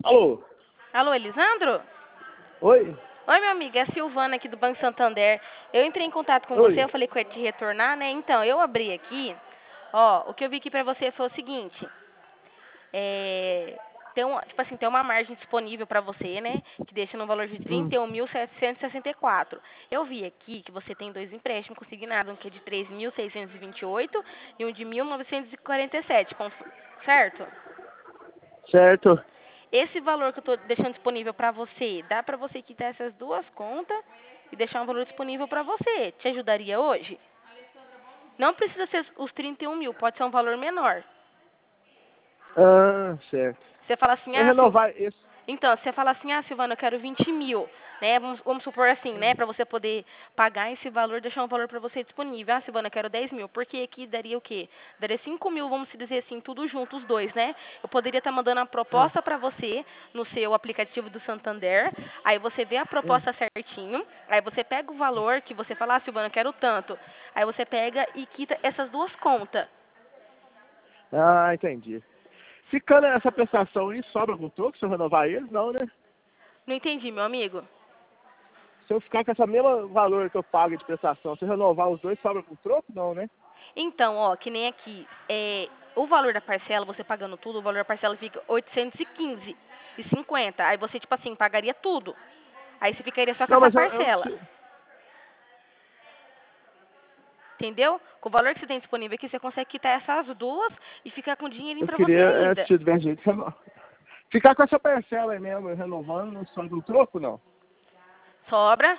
Alô? Alô, Elisandro? Oi? Oi, meu amigo, é a Silvana aqui do Banco Santander. Eu entrei em contato com você, Oi? eu falei que eu ia te retornar, né? Então, eu abri aqui, ó, o que eu vi aqui pra você foi o seguinte, tem uma margem disponível pra você, né? Que deixa no valor de Hum. 31.764. Eu vi aqui que você tem dois empréstimos consignados, um que é de 3.628 e um de 1.947, certo? Certo. Esse valor que eu estou deixando disponível para você, dá para você quitar essas duas contas e deixar um valor disponível para você. Te ajudaria hoje? Não precisa ser os 31 mil, pode ser um valor menor. Ah, certo. Você fala assim, Eu renovar esse. então, você fala assim, Silvana, eu quero 20 mil, né? Vamos supor assim, né? Para você poder pagar esse valor, deixar um valor para você disponível. Silvana, eu quero 10 mil, porque aqui daria o quê? Daria 5 mil, vamos se dizer assim, tudo junto, os dois, né? Eu poderia estar mandando a Ah, proposta para você no seu aplicativo do Santander, aí você vê a hum. proposta certinho, aí você pega o valor que você fala, Silvana, eu quero tanto. Aí você pega e quita essas duas contas. Ah, entendi. Ficando essa prestação aí, sobra algum troco se eu renovar eles? Não, né? Não entendi, meu amigo. Se eu ficar com essa mesma valor que eu pago de prestação, se eu renovar os dois, sobra algum troco? Não, né? Então, ó, que nem aqui, o valor da parcela, você pagando tudo, o valor da parcela fica 815,50. Aí você, tipo assim, pagaria tudo. Aí você ficaria só com Não, essa mas eu não parcela. preciso. Entendeu? Com o valor que você tem disponível aqui, você consegue quitar essas duas e ficar com dinheirinho Eu pra você queria, ainda. se tiver jeito, ficar com essa parcela aí mesmo, renovando, não sobra um troco, não. Sobra.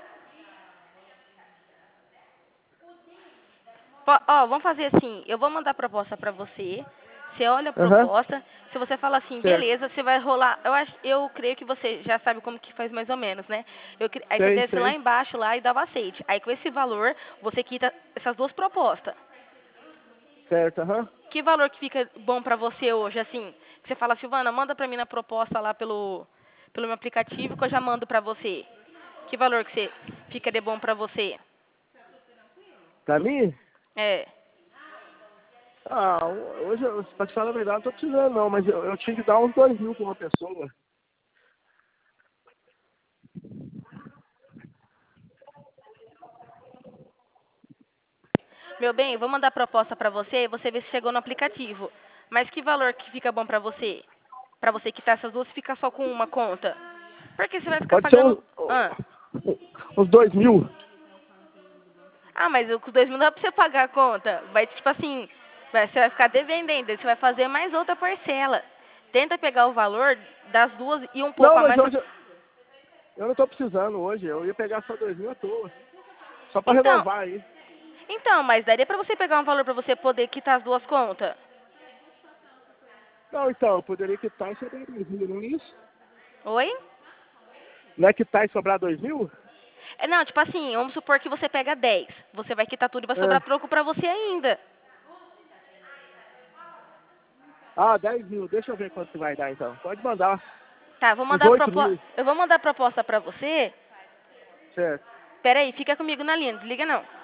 Ó, vamos fazer assim, eu vou mandar a proposta pra você. Você olha a Aham, proposta, se você fala assim, certo. beleza, você vai rolar. Eu creio que você já sabe como que faz mais ou menos, né? Aí você Sei, desce lá sei. embaixo lá e dá o aceite. Aí com esse valor, você quita essas duas propostas. Certo, aham. Que valor que fica bom pra você hoje, assim? Que você fala, Silvana, manda pra mim na proposta lá pelo meu aplicativo que eu já mando pra você. Que valor que você fica de bom pra você? Pra mim? É. Ah, hoje, pra te falar a verdade, não tô precisando não, mas eu tinha que dar uns 2.000 pra uma pessoa. Meu bem, eu vou mandar a proposta pra você e você vê se chegou no aplicativo. Mas que valor que fica bom pra você? Pra você quitar essas duas e ficar só com uma conta? Porque você vai ficar Pode ser pagando. Ah, uns 2.000. mas com 2 mil não dá pra você pagar a conta. Vai, tipo assim, você vai ficar devendo ainda. Você vai fazer mais outra parcela. Tenta pegar o valor das duas e um pouco Não, a mas mais. hoje eu não tô precisando hoje. Eu ia pegar só 2.000 à toa. Só pra Então, renovar aí. mas daria pra você pegar um valor pra você poder quitar as duas contas? Não, então, eu poderia quitar e sobrar 2.000, não é isso? Oi? Não é quitar e sobrar 2.000? Não, tipo assim, vamos supor que você pega 10. Você vai quitar tudo e vai sobrar É. troco pra você ainda. Ah, 10.000. Deixa eu ver quanto que vai dar então. Pode mandar. Tá, Uns 8.000. eu vou mandar a proposta pra você. Certo. Pera aí, fica comigo na linha, desliga não.